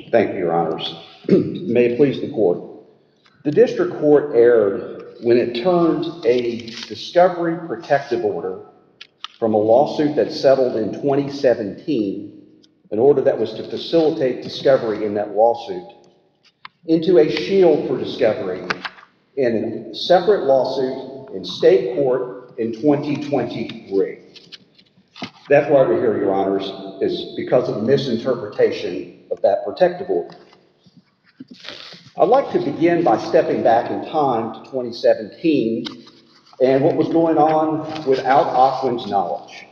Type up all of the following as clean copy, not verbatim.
Thank you, Your Honors. May it please the Court. The District Court erred when it turned a discovery protective order from a lawsuit that settled in 2017, an order that was to facilitate discovery in that lawsuit, into a shield for discovery in a separate lawsuit in state court in 2023. That's why we're here, Your Honors, is because of the misinterpretation of that protective order. I'd like to begin by stepping back in time to 2017 and what was going on without Ocwen's knowledge.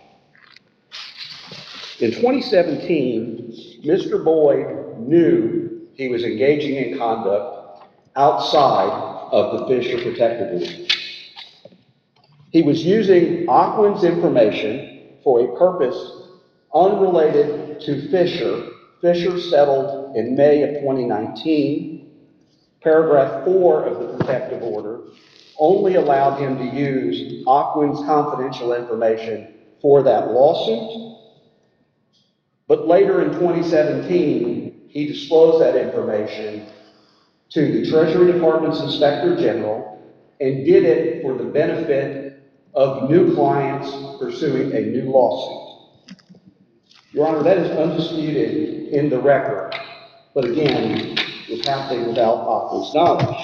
In 2017, Mr. Boyd knew he was engaging in conduct outside of the Fisher protective order. He was using Ocwen's information for a purpose unrelated to Fisher. Fisher settled in May of 2019. Paragraph 4 of the protective order only allowed him to use Ocwen's confidential information for that lawsuit. But later in 2017, he disclosed that information to the Treasury Department's Inspector General and did it for the benefit of new clients pursuing a new lawsuit. Your Honor, that is undisputed in the record, but again, was happening without Ocwen's knowledge.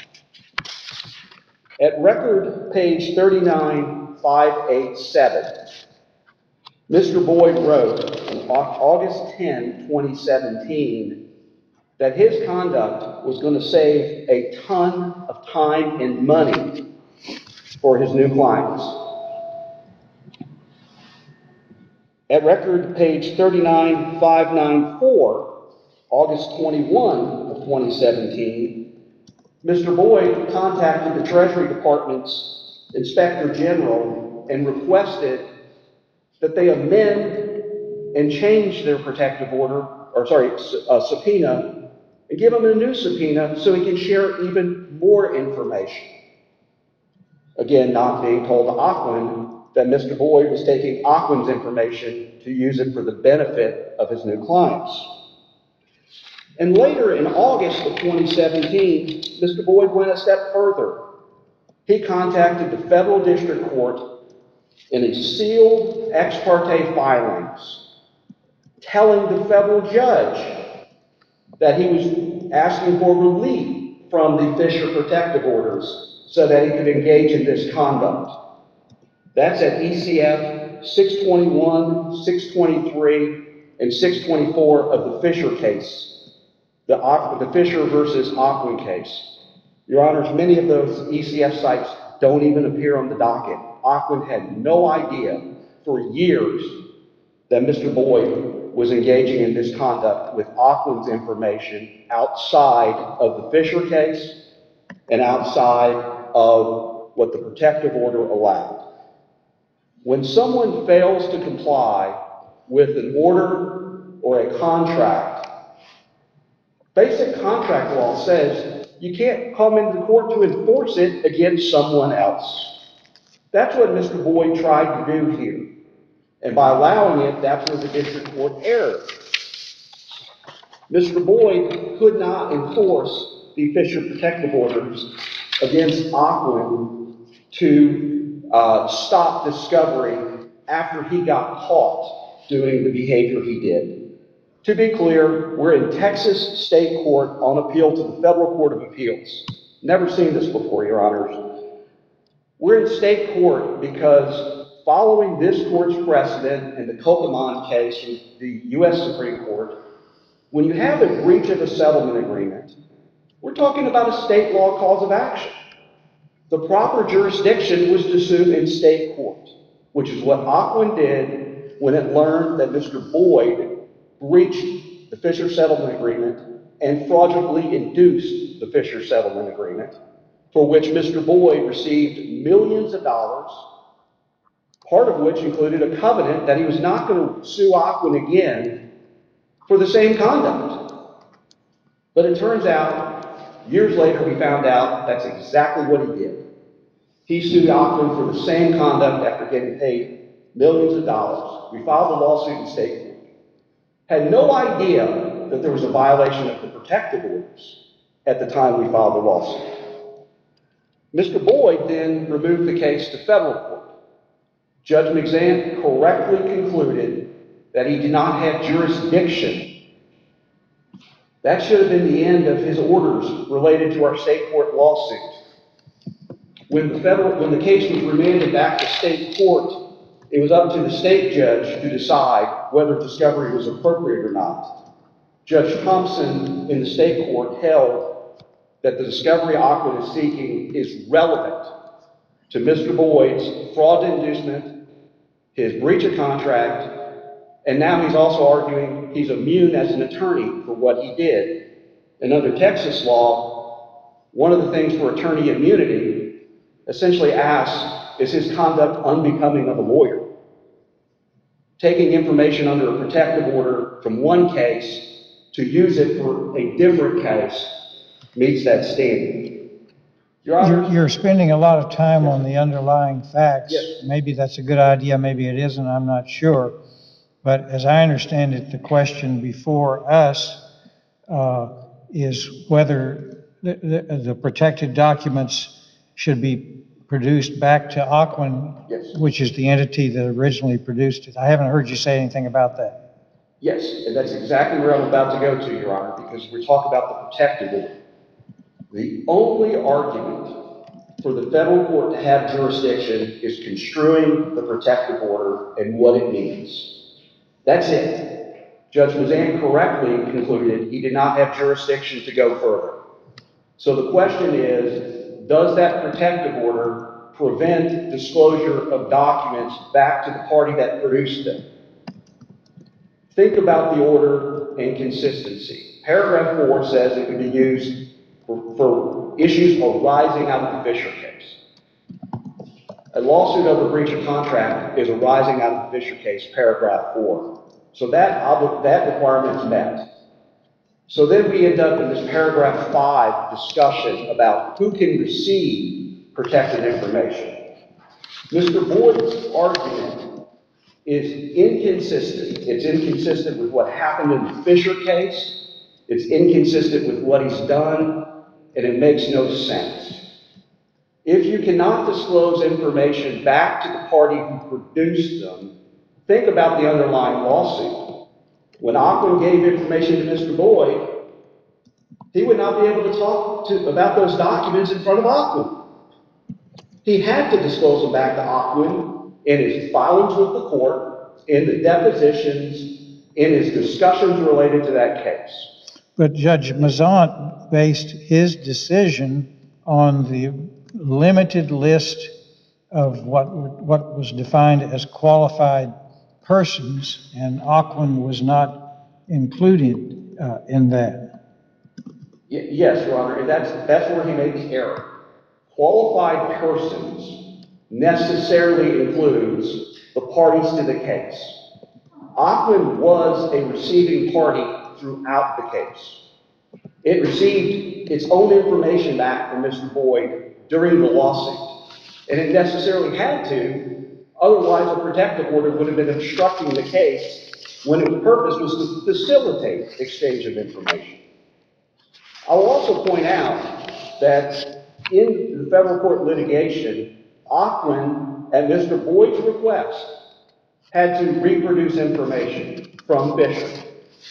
At record page 39587, Mr. Boyd wrote on August 10, 2017, that his conduct was going to save a ton of time and money for his new clients. At record page 39594, August 21 of 2017, Mr. Boyd contacted the Treasury Department's Inspector General and requested that they amend and change their protective order, subpoena, and give him a new subpoena so he can share even more information. Again, not being told to Ocwen that Mr. Boyd was taking Ocwen's information to use it for the benefit of his new clients. And later in August of 2017, Mr. Boyd went a step further. He contacted the federal district court in a sealed ex parte filings, telling the federal judge that he was asking for relief from the Fisher protective orders so that he could engage in this conduct. That's at ECF 621, 623, and 624 of the Fisher case. The Fisher versus Ocwen case. Your Honors, many of those ECF sites don't even appear on the docket. Ocwen had no idea for years that Mr. Boyd was engaging in this conduct with Ocwen's information outside of the Fisher case and outside of what the protective order allowed. When someone fails to comply with an order or a contract, basic contract law says you can't come into court to enforce it against someone else. That's what Mr. Boyd tried to do here. And by allowing it, that's where the district court erred. Mr. Boyd could not enforce the Fisher protective orders against Ocwen to stop discovery after he got caught doing the behavior he did. To be clear, we're in Texas State Court on appeal to the Federal Court of Appeals. Never seen this before, Your Honors. We're in state court because following this court's precedent in the Kokoman case in the U.S. Supreme Court, when you have a breach of a settlement agreement, we're talking about a state law cause of action. The proper jurisdiction was to sue in state court, which is what Ocwen did when it learned that Mr. Boyd breached the Fisher settlement agreement and fraudulently induced the Fisher settlement agreement, for which Mr. Boyd received millions of dollars, part of which included a covenant that he was not going to sue Ocwen again for the same conduct. But it turns out, years later, we found out that's exactly what he did. He sued Ocwen for the same conduct after getting paid millions of dollars. We filed a lawsuit in state court. Had no idea that there was a violation of the protective orders at the time we filed the lawsuit. Mr. Boyd then removed the case to federal court. Judge McZant correctly concluded that he did not have jurisdiction. That should have been the end of his orders related to our state court lawsuit. When the case was remanded back to state court, it was up to the state judge to decide whether discovery was appropriate or not. Judge Thompson in the state court held that the discovery Aquin is seeking is relevant to Mr. Boyd's fraud inducement, his breach of contract, and now he's also arguing he's immune as an attorney for what he did. And under Texas law, one of the things for attorney immunity essentially asks, is his conduct unbecoming of a lawyer? Taking information under a protective order from one case to use it for a different case meets that standard. You're spending a lot of time on the underlying facts. Yes. Maybe that's a good idea, maybe it isn't, I'm not sure. But as I understand it, the question before us is whether the protected documents should be produced back to Aquin, Yes. which is the entity that originally produced it. I haven't heard you say anything about that. Yes, and that's exactly where I'm about to go to, Your Honor, because we're talking about the protective order. The only argument for the federal court to have jurisdiction is construing the protective order and what it means. That's it. Judge Mazan correctly concluded he did not have jurisdiction to go further. So the question is, does that protective order prevent disclosure of documents back to the party that produced them? Think about the order and consistency. Paragraph 4 says it can be used for issues arising out of the Fisher case. A lawsuit over breach of contract is arising out of the Fisher case, paragraph 4. So that requirement is met. So then we end up in this paragraph 5 discussion about who can receive protected information. Mr. Boyd's argument is inconsistent. It's inconsistent with what happened in the Fisher case. It's inconsistent with what he's done, and it makes no sense. If you cannot disclose information back to the party who produced them, think about the underlying lawsuit. When Aquin gave information to Mr. Boyd, he would not be able to talk about those documents in front of Aquin. He had to disclose them back to Aquin in his filings with the court, in the depositions, in his discussions related to that case. But Judge Mazant based his decision on the limited list of what was defined as qualified persons, and Aquin was not included in that. Yes, Your Honor, and that's where he made the error. Qualified persons necessarily includes the parties to the case. Aquin was a receiving party throughout the case. It received its own information back from Mr. Boyd during the lawsuit, and it necessarily had to, otherwise a protective order would have been obstructing the case when its purpose was to facilitate exchange of information. I will also point out that in the federal court litigation, Aquin, at Mr. Boyd's request, had to reproduce information from Fisher.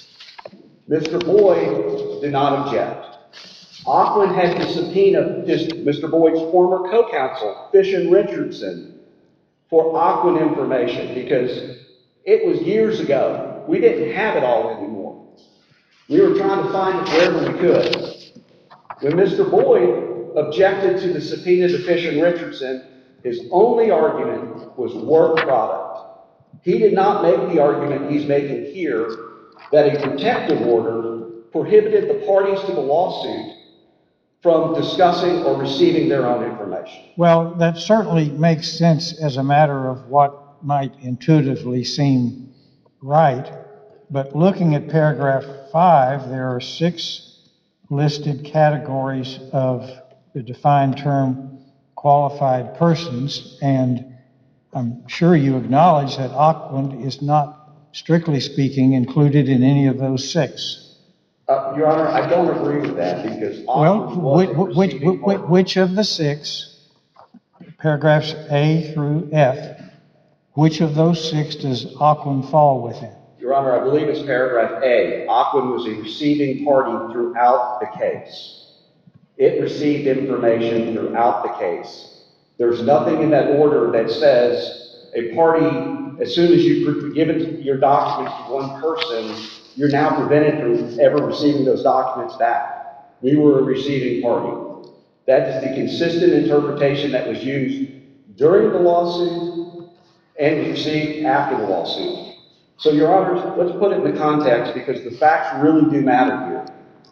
Mr. Boyd did not object. Aquin had to subpoena Mr. Boyd's former co-counsel, Fish and Richardson, for Aquin information because it was years ago. We didn't have it all anymore. We were trying to find it wherever we could. When Mr. Boyd objected to the subpoena to Fish and Richardson, his only argument was work product. He did not make the argument he's making here that a protective order prohibited the parties to the lawsuit from discussing or receiving their own information. Well, that certainly makes sense as a matter of what might intuitively seem right. But looking at paragraph 5, there are 6 listed categories of the defined term qualified persons, and I'm sure you acknowledge that Aquin is not, strictly speaking, included in any of those 6. Your Honor, I don't agree with that because Well, Aquin was a receiving party. which of the six, paragraphs A through F, which of those six does Aquin fall within? Your Honor, I believe it's paragraph A. Aquin was a receiving party throughout the case. It received information throughout the case. There's nothing in that order that says a party, as soon as you give your documents to one person, you're now prevented from ever receiving those documents back. We were a receiving party. That is the consistent interpretation that was used during the lawsuit and was received after the lawsuit. So, Your Honors, let's put it in the context because the facts really do matter here.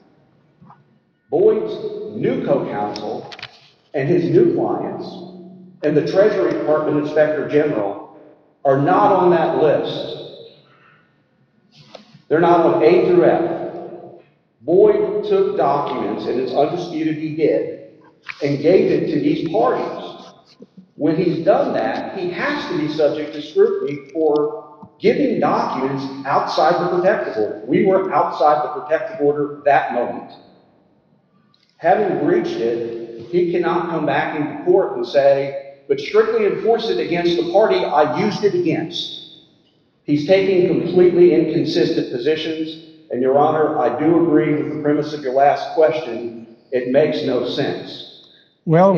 Boyd's new co-counsel and his new clients and the Treasury Department Inspector General are not on that list. They're not on A through F. Boyd took documents, and it's undisputed he did, and gave it to these parties. When he's done that, he has to be subject to scrutiny for giving documents outside the protective order. We were outside the protective order that moment. Having breached it, he cannot come back into court and say, but strictly enforce it against the party I used it against. He's taking completely inconsistent positions, and Your Honor, I do agree with the premise of your last question. It makes no sense. Well,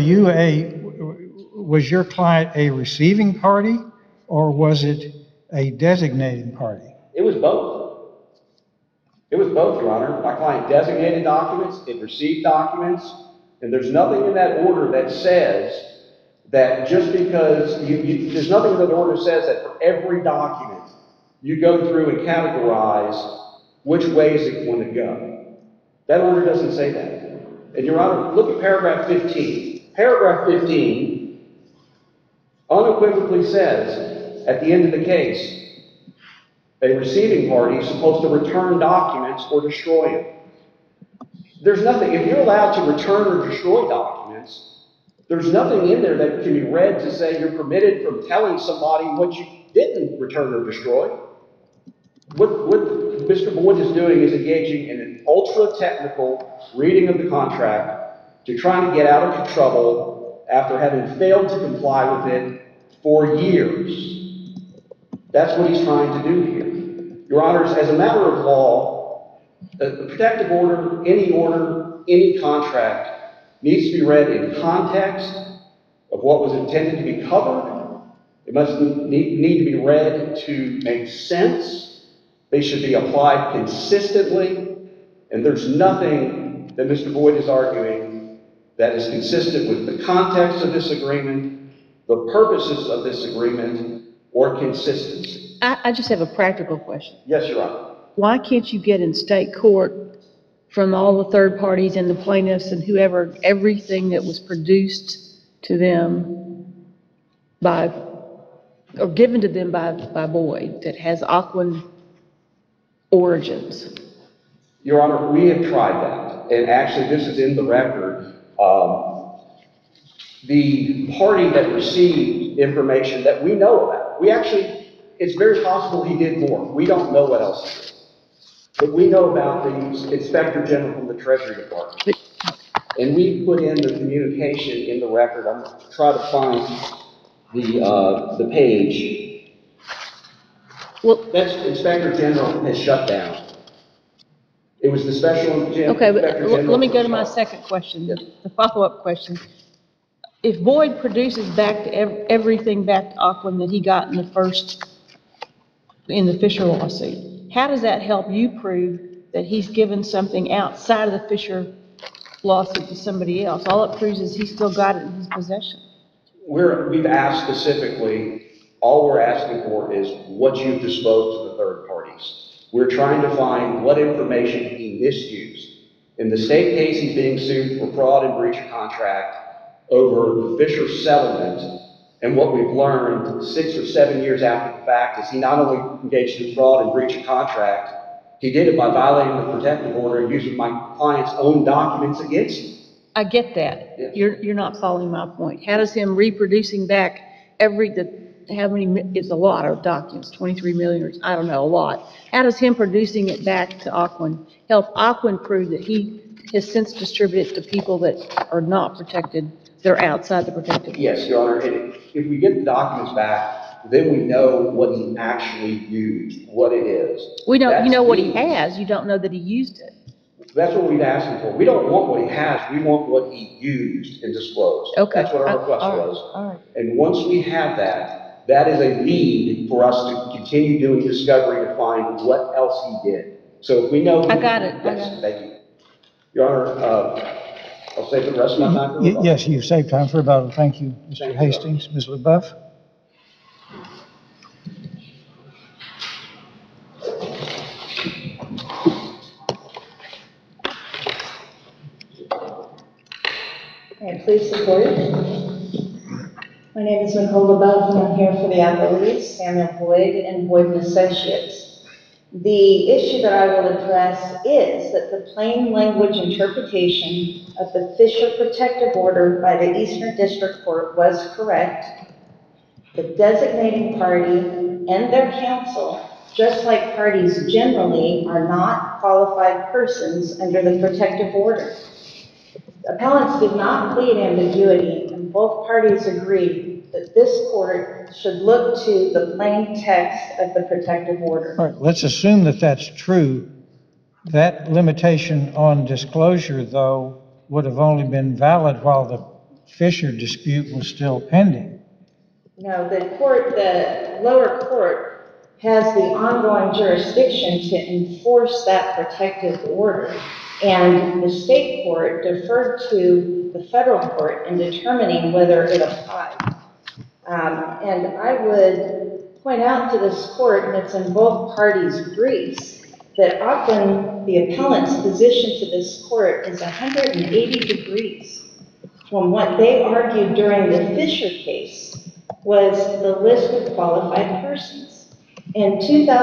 was your client a receiving party or was it a designating party? It was both. It was both, Your Honor. My client designated documents, it received documents, and there's nothing in that order that says that just because there's nothing in that order that says that for every document you go through and categorize which way is it going to go. That order doesn't say that. And Your Honor, look at paragraph 15. Paragraph 15 unequivocally says at the end of the case, a receiving party is supposed to return documents or destroy them. There's nothing, if you're allowed to return or destroy documents, there's nothing in there that can be read to say you're permitted from telling somebody what you didn't return or destroy. What Mr. Boyd is doing is engaging in an ultra-technical reading of the contract to try to get out of trouble after having failed to comply with it for years. That's what he's trying to do here. Your Honors, as a matter of law, the protective order, any contract needs to be read in context of what was intended to be covered. It must need to be read to make sense. They should be applied consistently. And there's nothing that Mr. Boyd is arguing that is consistent with the context of this agreement, the purposes of this agreement, or consistency. I just have a practical question. Yes, Your Honor. Why can't you get in state court from all the third parties and the plaintiffs and whoever, everything that was produced to them by, or given to them by Boyd that has Aquin origins? Your Honor, we have tried that. And actually, this is in the record. The party that received information that we know about, it's very possible he did more. We don't know what else he did. But we know about the Inspector General from the Treasury Department. And we put in the communication in the record. I'm going to try to find the page. Well, That's Inspector General has shut down. It was the special okay, but Inspector General. let me go to my second question, the follow-up question. If Boyd produces back to everything back to Aquin that he got in the Fisher lawsuit, how does that help you prove that he's given something outside of the Fisher lawsuit to somebody else? All it proves is he's still got it in his possession. We've asked specifically, all we're asking for is what you've disclosed to the third parties. We're trying to find what information he misused. In the state case, he's being sued for fraud and breach of contract over the Fisher settlement. And what we've learned 6 or 7 years after the fact is he not only engaged in fraud and breach of contract, he did it by violating the protective order and using my client's own documents against him. I get that. Yes. You're not following my point. How does him reproducing back how many, it's a lot of documents, 23 million, or I don't know, a lot. How does him producing it back to Aquin help Aquin prove that he has since distributed to people that are not protected, they're outside the protected? Yes, Your Honor, and if we get the documents back, then we know what he actually used, what it is. We know, you That's know what he meaningless. has, you don't know that he used it. That's what we'd ask him for. We don't want what he has, we want what he used and disclosed. Okay. That's what our request All right, was. all right. And once we have that, that is a lead for us to continue doing discovery to find what else he did. So if we know. I got it, I got Yes, it. thank you. Your Honor, I'll save the rest of my time for rebuttal. Yes, you've saved time for rebuttal. Thank you, Thank Mr. you, Hastings. Ms. LaBeouf? May I please support it? My name is Nicole LaBeouf, and I'm here for the appellees, Samuel Boyd and Boyd and Associates. The issue that I will address is that the plain language interpretation of the Fisher Protective Order by the Eastern District Court was correct. The designating party and their counsel, just like parties generally, are not qualified persons under the protective order. Appellants did not plead ambiguity, and both parties agreed that this court should look to the plain text of the protective order. All right, let's assume that that's true. That limitation on disclosure, though, would have only been valid while the Fisher dispute was still pending. No, the lower court has the ongoing jurisdiction to enforce that protective order, and the state court deferred to the federal court in determining whether it applied. And I would point out to this court, and it's in both parties' briefs, that often the appellant's position to this court is 180 degrees from what they argued during the Fisher case was the list of qualified persons. In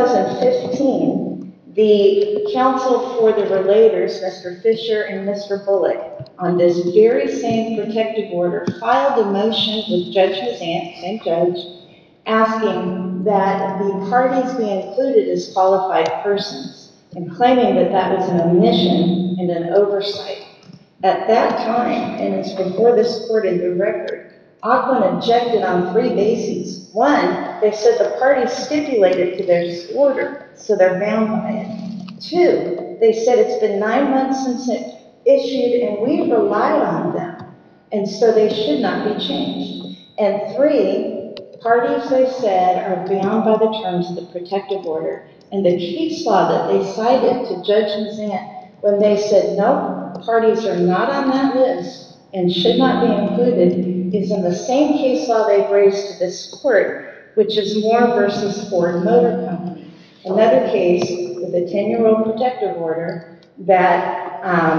2015, the counsel for the relators, Mr. Fisher and Mr. Bullock, on this very same protective order, filed a motion with Judge Mazant, same judge, asking that the parties be included as qualified persons and claiming that that was an omission and an oversight. At that time, and it's before this court in the record, Aquin objected on 3 bases. One, they said the parties stipulated to their order, so they're bound by it. 2, they said it's been 9 months since it issued and we relied on them, and so they should not be changed. And 3, parties, they said, are bound by the terms of the protective order. And the case law that they cited to Judge Mazant when they said, no, parties are not on that list and should not be included, is in the same case law they've raised to this court, which is Moore versus Ford Motor Company. Another case with a 10-year-old protective order that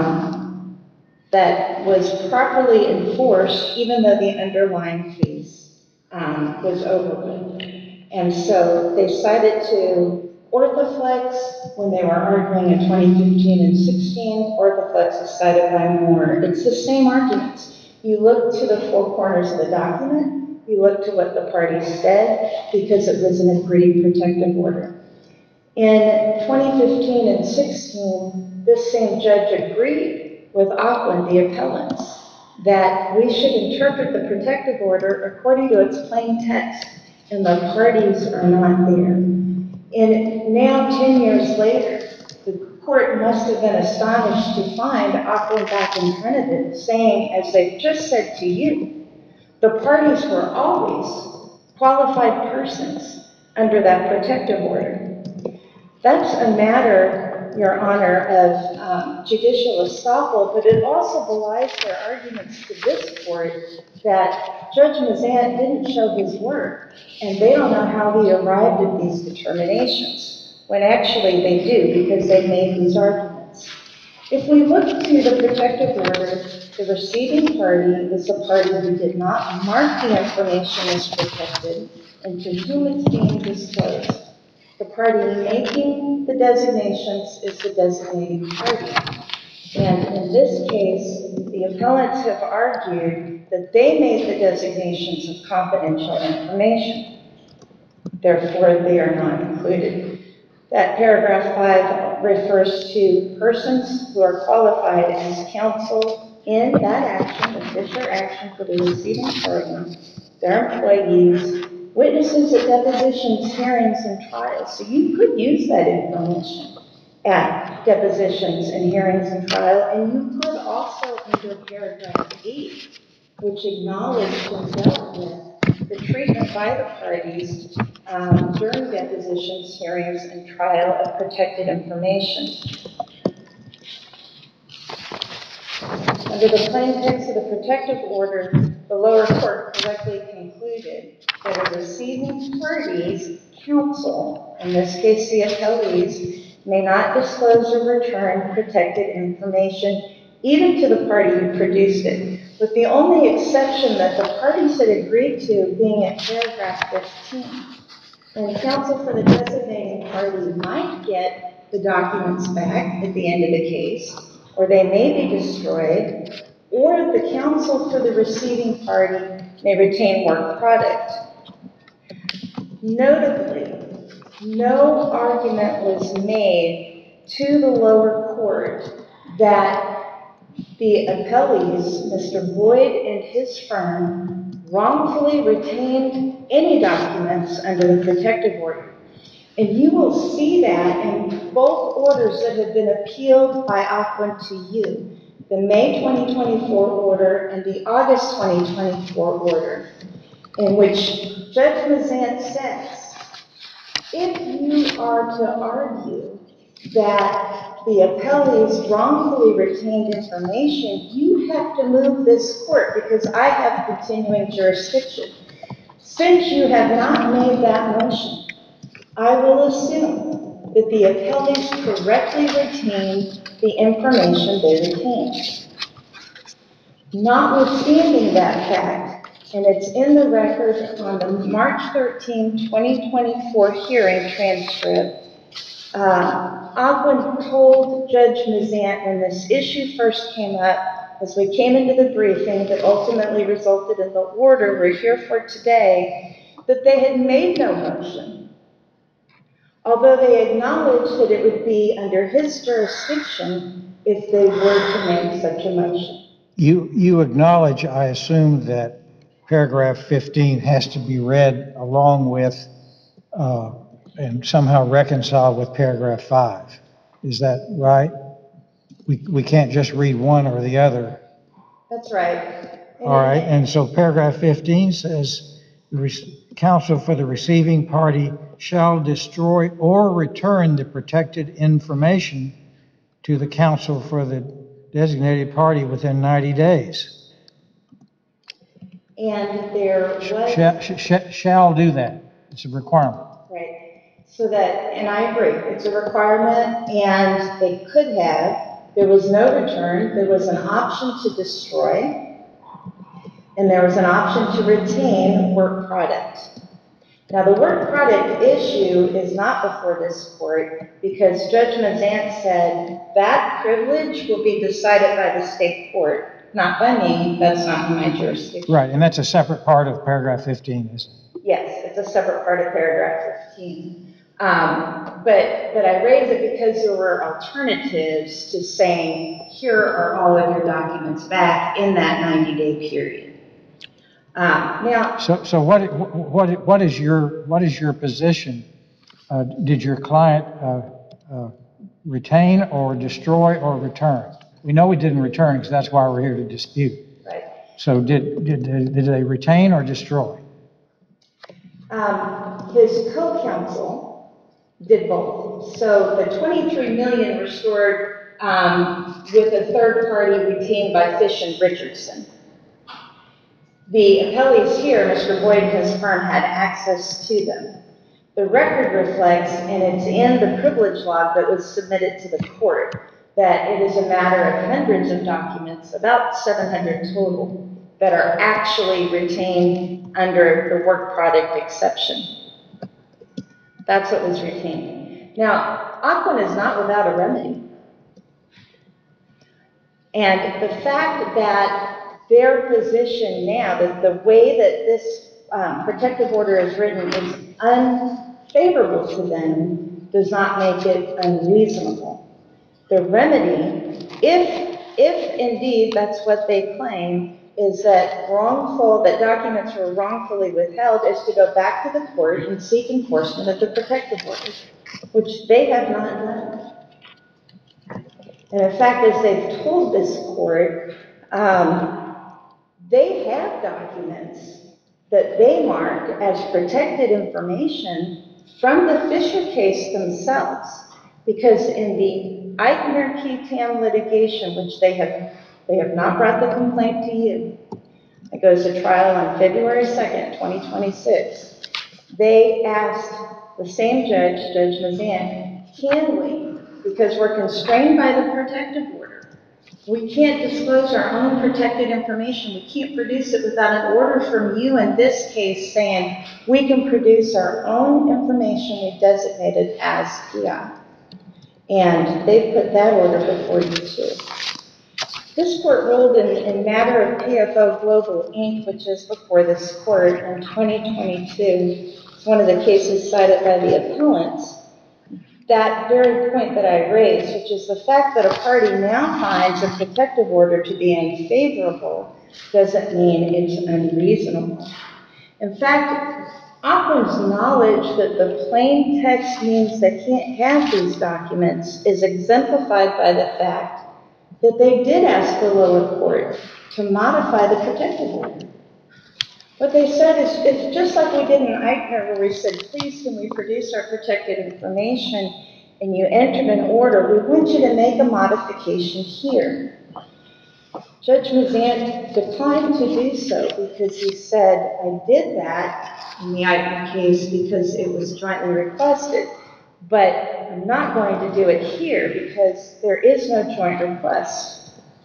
was properly enforced, even though the underlying case was overruled. And so they cited to Orthoflex when they were arguing in 2015 and 16. Orthoflex is cited by Moore. It's the same arguments. You look to the 4 corners of the document, you look to what the parties said, because it was an agreed protective order. In 2015 and 16, this same judge agreed with Aquin, the appellants, that we should interpret the protective order according to its plain text, and the parties are not there. And now, 10 years later, the court must have been astonished to find Aquin back in front of it, saying, as they've just said to you, the parties were always qualified persons under that protective order. That's a matter, Your Honor, of judicial estoppel, but it also belies their arguments to this court that Judge Mazant didn't show his work, and they don't know how he arrived at these determinations, when actually they do, because they made these arguments. If we look to the protective order, the receiving party is the party who did not mark the information as protected and to whom it's being disclosed. The party making the designations is the designating party. And in this case, the appellants have argued that they made the designations of confidential information. therefore they are not included. That paragraph 5 refers to persons who are qualified as counsel in that action, the Fisher action for the receiving party, their employees, witnesses at depositions, hearings, and trials. So you could use that information at depositions and hearings and trial, and you could also, under paragraph 8, which acknowledged and dealt with the treatment by the parties during depositions, hearings, and trial of protected information. Under the plain text of the protective order, the lower court correctly concluded that a receiving party's counsel, in this case the appellees, may not disclose or return protected information even to the party who produced it, with the only exception that the parties had agreed to being at paragraph 15. And counsel for the designating party might get the documents back at the end of the case, or they may be destroyed, or the counsel for the receiving party may retain work product. Notably, no argument was made to the lower court that the appellees, Mr. Boyd and his firm, wrongfully retained any documents under the protective order. And you will see that in both orders that have been appealed by Ocwen to you, the May 2024 order and the August 2024 order, in which Judge Mazant says, if you are to argue that the appellees wrongfully retained information, you have to move this court because I have continuing jurisdiction. Since you have not made that motion, I will assume that the appellees correctly retained the information they retained. Notwithstanding that fact, and it's in the record on the March 13, 2024 hearing transcript, Ocwen told Judge Mazant when this issue first came up, as we came into the briefing that ultimately resulted in the order we're here for today, that they had made no motion. Although they acknowledged that it would be under his jurisdiction if they were to make such a motion. You acknowledge, I assume, that paragraph 15 has to be read along with and somehow reconciled with paragraph 5. Is that right? We can't just read one or the other. That's right. All right, and so paragraph 15 says, the counsel for the receiving party shall destroy or return the protected information to the counsel for the designated party within 90 days. And there was... Shall do that. It's a requirement. Right. So that, and I agree, it's a requirement, and they could have. There was no return. There was an option to destroy, and there was an option to retain work product. Now, the work product issue is not before this court because Judge Mazant said that privilege will be decided by the state court, not by me. That's not in my jurisdiction. Right, and that's a separate part of paragraph 15, isn't it? Yes, it's a separate part of paragraph 15. But I raise it because there were alternatives to saying, here are all of your documents back in that 90-day period. Now, so what is your position? Did your client retain or destroy or return? We know we didn't return because that's why we're here to dispute. right. So did they retain or destroy? His co-counsel did both. So the $23 million restored with a third party retained by Fish and Richardson. The appellees here, Mr. Boyd and his firm, had access to them. The record reflects, and it's in the privilege log that was submitted to the court, that it is a matter of hundreds of documents, about 700 total, that are actually retained under the work product exception. That's what was retained. Now, Ocwen is not without a remedy. And the fact that their position now, the way that this protective order is written, is unfavorable to them does not make it unreasonable. The remedy, if indeed that's what they claim, is that that documents were wrongfully withheld, is to go back to the court and seek enforcement of the protective order, which they have not done. And in fact, as they've told this court, they have documents that they mark as protected information from the Fisher case themselves. Because in the Eichner-Ketam litigation, which they have not brought the complaint to you, it goes to trial on February 2nd, 2026. They asked the same judge, Judge Mazan, can we, because we're constrained by the protective order, we can't disclose our own protected information. We can't produce it without an order from you in this case saying we can produce our own information we designated as PI. And they've put that order before you too. This court ruled in matter of PFO Global Inc., which is before this court in 2022, one of the cases cited by the appellants, that very point that I raised, which is the fact that a party now finds a protective order to be unfavorable doesn't mean it's unreasonable. In fact, Aquin's knowledge that the plain text means they can't have these documents is exemplified by the fact that they did ask the lower court to modify the protective order. What they said is, it's just like we did in Eichner, where we said, please can we produce our protected information, and you entered an order, we want you to make a modification here. Judge Mazan declined to do so because he said, I did that in the Eichner case because it was jointly requested, but I'm not going to do it here because there is no joint request.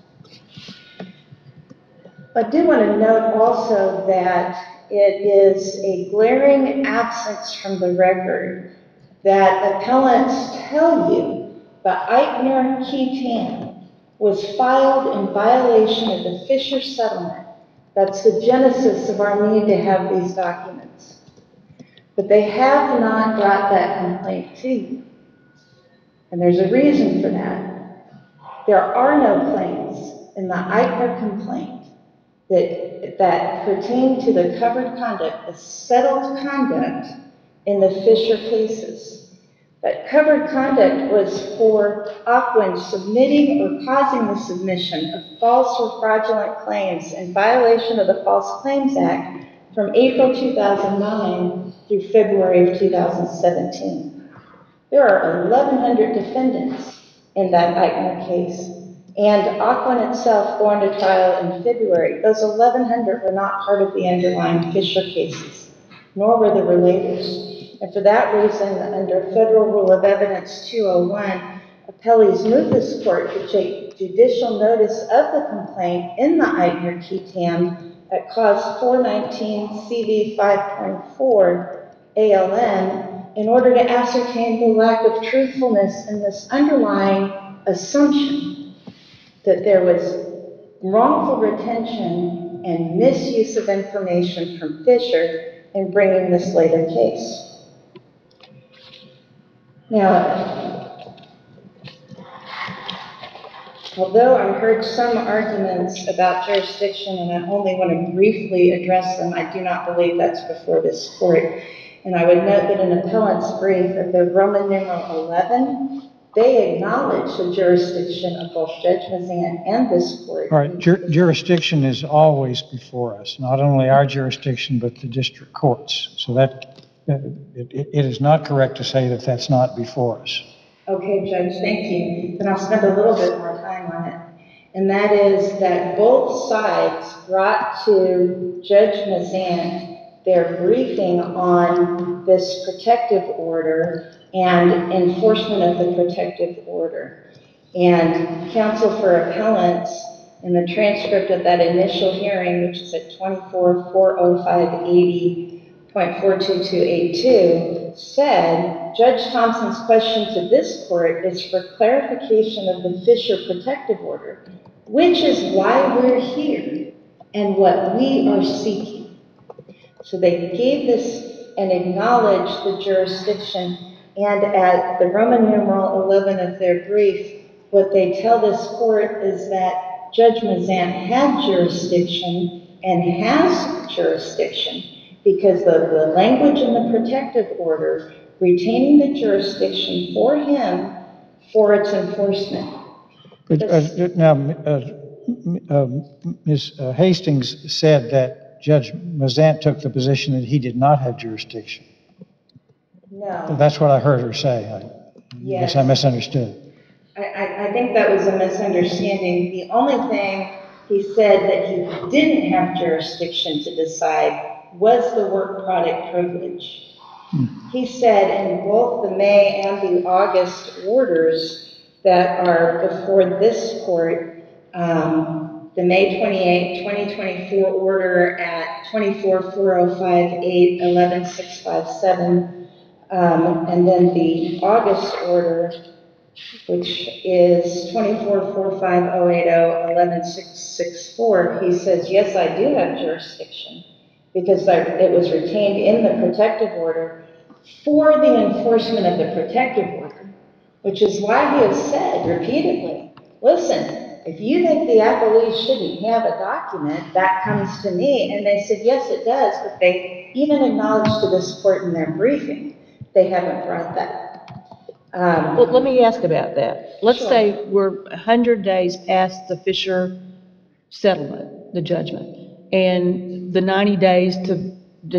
I do want to note also that it is a glaring absence from the record that appellants tell you that Eichner-Ketam was filed in violation of the Fisher settlement. That's the genesis of our need to have these documents. But they have not brought that complaint to you. And there's a reason for that. There are no claims in the Eichner complaint that pertain to the covered conduct, the settled conduct in the Fisher cases. That covered conduct was for Aquin submitting or causing the submission of false or fraudulent claims in violation of the False Claims Act from April 2009 through February of 2017. There are 1,100 defendants in that Eichner case, and Aquin itself going to trial in February. Those 1,100 were not part of the underlying Fisher cases, nor were the relators. And for that reason, under Federal Rule of Evidence 201, appellees moved this court to take judicial notice of the complaint in the Eichner-Ketam at Clause 419 CV 5.4 ALN in order to ascertain the lack of truthfulness in this underlying assumption that there was wrongful retention and misuse of information from Fisher in bringing this later case. Now, although I heard some arguments about jurisdiction, and I only want to briefly address them, I do not believe that's before this court. And I would note that in appellant's brief of the Roman numeral 11, they acknowledge the jurisdiction of both Judge Mazan and this court. All right, jurisdiction is always before us, not only our jurisdiction, but the district courts. So that it is not correct to say that that's not before us. Okay, Judge, thank you. Then I'll spend a little bit more time on it. And that is that both sides brought to Judge Mazan their briefing on this protective order and enforcement of the protective order. And counsel for appellants in the transcript of that initial hearing, which is at 24-40580.42282, said, Judge Thompson's question to this court is for clarification of the Fisher protective order, which is why we're here and what we are seeking. So they gave this and acknowledge the jurisdiction. And at the Roman numeral 11 of their brief, what they tell this court is that Judge Mazant had jurisdiction and has jurisdiction because of the language in the protective order retaining the jurisdiction for him for its enforcement. But, now, Ms. Hastings said that Judge Mazant took the position that he did not have jurisdiction. No. That's what I heard her say. I guess I misunderstood. I think that was a misunderstanding. The only thing he said that he didn't have jurisdiction to decide was the work product privilege. He said in both the May and the August orders that are before this court, the May 28, 2024 order at 244058, 11657, and then the August order, which is 244580, 11664, he says, yes, I do have jurisdiction because it was retained in the protective order for the enforcement of the protective order, which is why he has said repeatedly, listen, if you think the appellee shouldn't have a document, that comes to me. And they said, yes, it does, but they even acknowledged to this court in their briefing, they haven't brought that. Well, let me ask about that. Let's Sure. say we're 100 days past the Fisher settlement, the judgment, and the 90 days to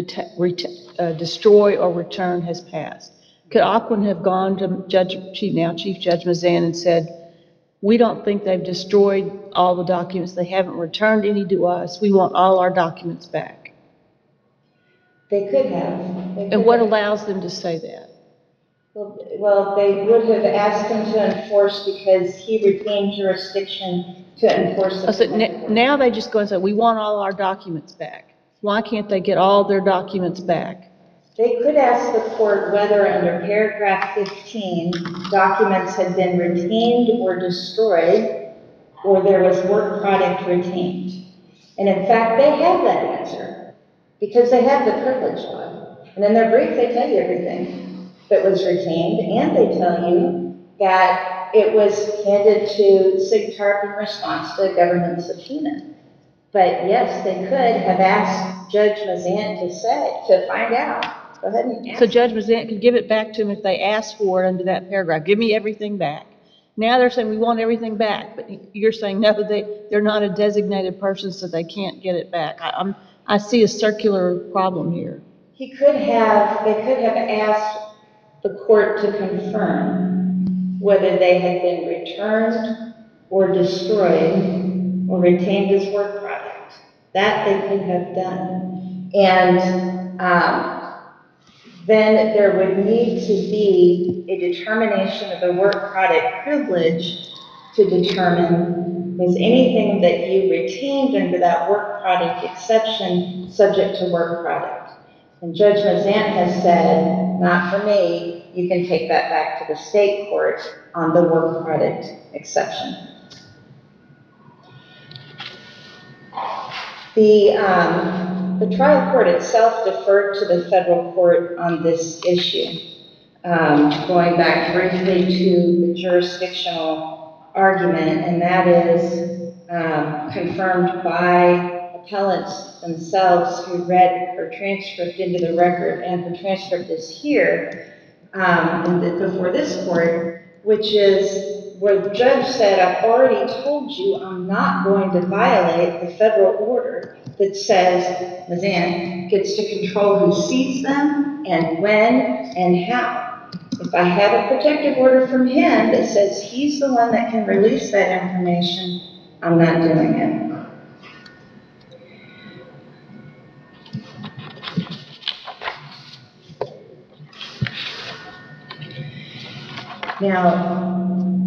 destroy or return has passed. Could Aquin have gone to Chief Judge Mazan and said, we don't think they've destroyed all the documents, they haven't returned any to us, we want all our documents back? They could have. And what allows them to say that? Well, they would have asked him to enforce because he retained jurisdiction to enforce the protective order. Now they just go and say, we want all our documents back. Why can't they get all their documents back? They could ask the court whether under paragraph 15, documents had been retained or destroyed, or there was work product retained. And in fact, they have that answer because they have the privilege law. And in their brief, they tell you everything that was retained, and they tell you that it was handed to SIGTARP in response to a government subpoena. But yes, they could have asked Judge Mazant to find out. Go ahead and ask. So Judge Mazant could give it back to him if they asked for it under that paragraph. Give me everything back. Now they're saying we want everything back, but you're saying no, they're not a designated person, so they can't get it back. I see a circular problem here. They could have asked the court to confirm whether they had been returned or destroyed or retained as work product. That they could have done. And then there would need to be a determination of the work product privilege to determine was anything that you retained under that work product exception subject to work product. And Judge Mazant has said, not for me, you can take that back to the state court on the work product exception. The trial court itself deferred to the federal court on this issue, going back briefly to the jurisdictional argument, and that is confirmed by appellants themselves who read her transcript into the record, and the transcript is here before this court, which is where the judge said, I've already told you I'm not going to violate the federal order that says Mazant gets to control who sees them and when and how. If I have a protective order from him that says he's the one that can release that information, I'm not doing it. Now,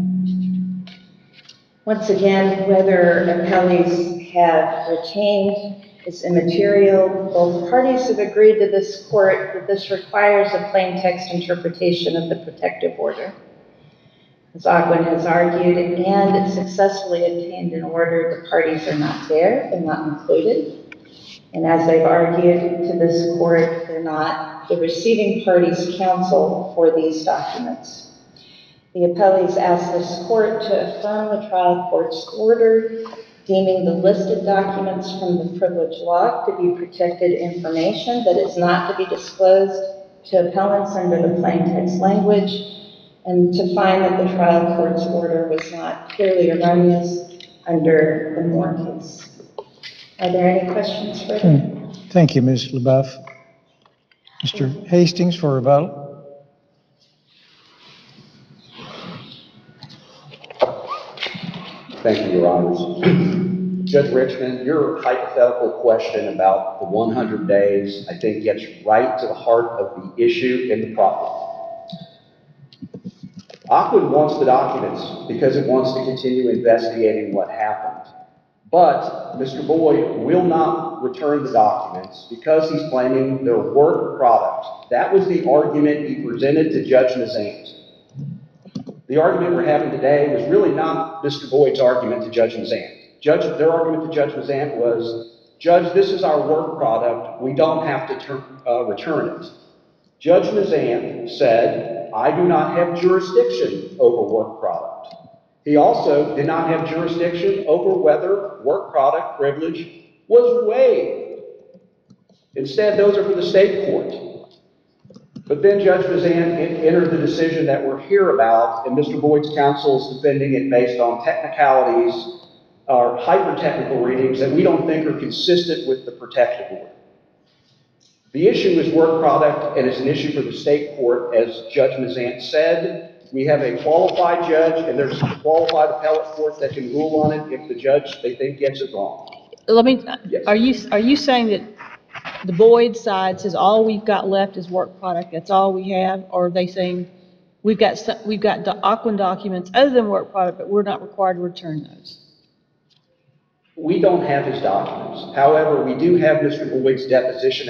once again, whether appellees have retained is immaterial. Both parties have agreed to this court that this requires a plain text interpretation of the protective order. As Aquin has argued, and it successfully obtained an order, the parties are not there, they're not included. And as they've argued to this court, they're not the receiving party's counsel for these documents. The appellees ask this court to affirm the trial court's order deeming the listed documents from the privilege log to be protected information that is not to be disclosed to appellants under the plain text language, and to find that the trial court's order was not clearly erroneous under the Moore case. Are there any questions for me? Thank you, Ms. LaBeouf. Mr. Hastings for rebuttal. Thank you, Your Honors. Judge Richmond, your hypothetical question about the 100 days, I think, gets right to the heart of the issue and the problem. Ocwen wants the documents because it wants to continue investigating what happened. But Mr. Boyd will not return the documents because he's claiming they're work product. That was the argument he presented to Judge Mazant. The argument we're having today was really not Mr. Boyd's argument to Judge Mazant. Their argument to Judge Mazant was, Judge, this is our work product. We don't have to return it. Judge Mazant said, I do not have jurisdiction over work product. He also did not have jurisdiction over whether work product privilege was waived. Instead, those are for the state court. But then Judge Mazant entered the decision that we're here about, and Mr. Boyd's counsel is defending it based on technicalities or hyper-technical readings that we don't think are consistent with the protective order. The issue is work product, and it's an issue for the state court, as Judge Mazant said. We have a qualified judge, and there's a qualified appellate court that can rule on it if the judge, they think, gets it wrong. Yes. Are you saying that the Boyd side says all we've got left is work product, that's all we have? Or are they saying we've got the Ocwen documents other than work product, but we're not required to return those? We don't have his documents. However, we do have Mr. Boyd's deposition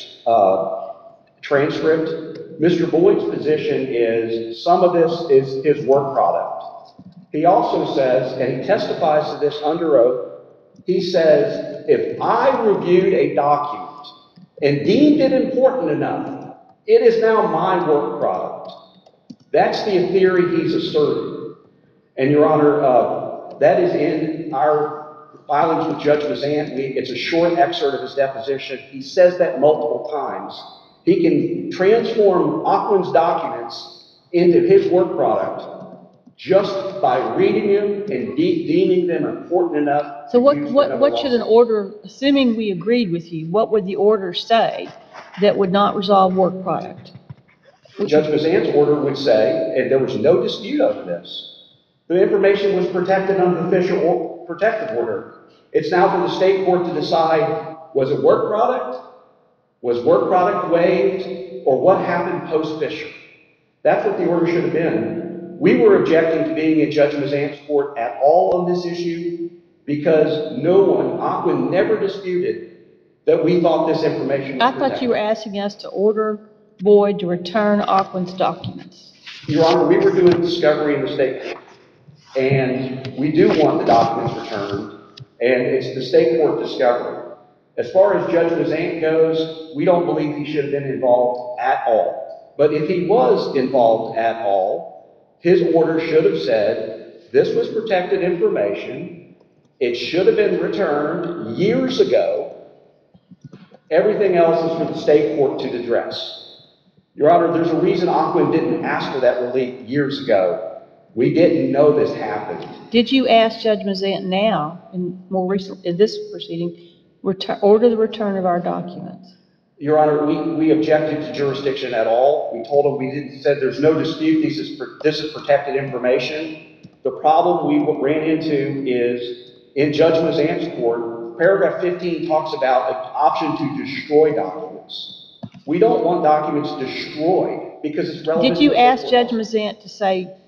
transcript. Mr. Boyd's position is some of this is his work product. He also says, and he testifies to this under oath, he says, if I reviewed a document and deemed it important enough, it is now my work product. That's the theory he's asserting. And Your Honor, that is in our filings with Judge Mazant. It's a short excerpt of his deposition. He says that multiple times. He can transform Ocwen's documents into his work product just by reading them and deeming them important enough. So what should an order, assuming we agreed with you, what would the order say that would not resolve work product? Judge Mazant's order would say, and there was no dispute over this, the information was protected under the official protective order. It's now for the state court to decide, was it work product? Was work product waived? Or what happened post-Fisher? That's what the order should have been. We were objecting to being in Judge Mazant's court at all on this issue because no one, Ocwen never disputed that we thought this information was I protected. thought you were asking us to order Boyd to return Ocwen's documents. Your Honor, we were doing discovery in the state court. And we do want the documents returned, and it's the state court discovery. As far as Judge Mazant goes, we don't believe he should have been involved at all. But if he was involved at all, his order should have said, this was protected information, it should have been returned years ago, everything else is for the state court to address. Your Honor, there's a reason Ocwen didn't ask for that relief years ago. We didn't know this happened. Did you ask Judge Mazant now, more recently, in this proceeding, order the return of our documents? Your Honor, we objected to jurisdiction at all. We told him, said there's no dispute, this is protected information. The problem we ran into is, in Judge Mazant's court, paragraph 15 talks about an option to destroy documents. We don't want documents destroyed because it's relevant. Did you ask Judge Mazant to say,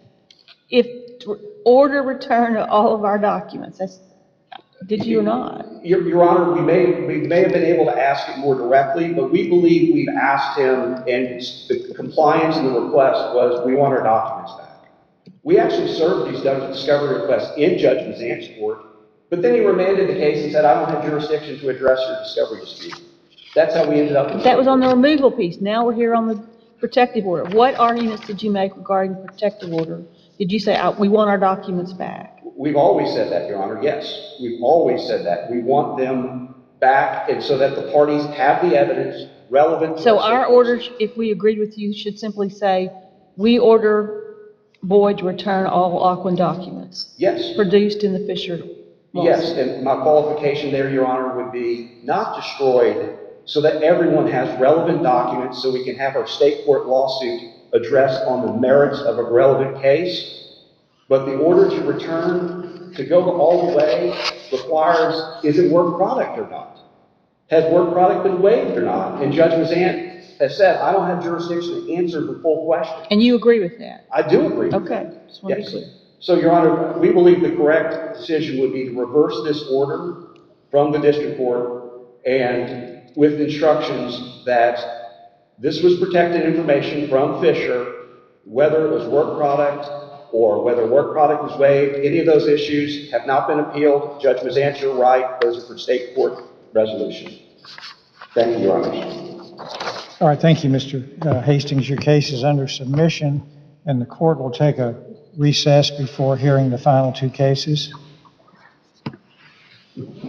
order return of all of our documents? Did you or not? Your Honor, we may have been able to ask it more directly, but we believe we've asked him, and the compliance and the request was, we want our documents back. We actually served these discovery requests in Judge Mazant's court, but then he remanded the case and said, I don't have jurisdiction to address your discovery dispute. That's how we ended up. That was on the removal piece. Now we're here on the protective order. What arguments did you make regarding the protective order? Did you say, we want our documents back? We've always said that, Your Honor, yes. We've always said that. We want them back, and so that the parties have the evidence relevant to So our our state order, if we agreed with you, should simply say, we order Boyd to return all Aquin documents Yes. produced in the Fisher Yes, lawsuit. and my qualification there, Your Honor, would be not destroyed so that everyone has relevant documents so we can have our state court lawsuit addressed on the merits of a relevant case. But the order to return, to go all the way, requires, is it work product or not? Has work product been waived or not? And Judge Mazant has said, I don't have jurisdiction to answer the full question. And you agree with that? I do agree with Okay, that. just want to be Yes. clear. So, Your Honor, we believe the correct decision would be to reverse this order from the district court and with instructions that this was protected information from Fisher, whether it was work product or whether work product was waived. Any of those issues have not been appealed. Judge Mazant, you're right. Those are for state court resolution. Thank you, Your Honor. All right, thank you, Mr. Hastings. Your case is under submission, and the court will take a recess before hearing the final two cases.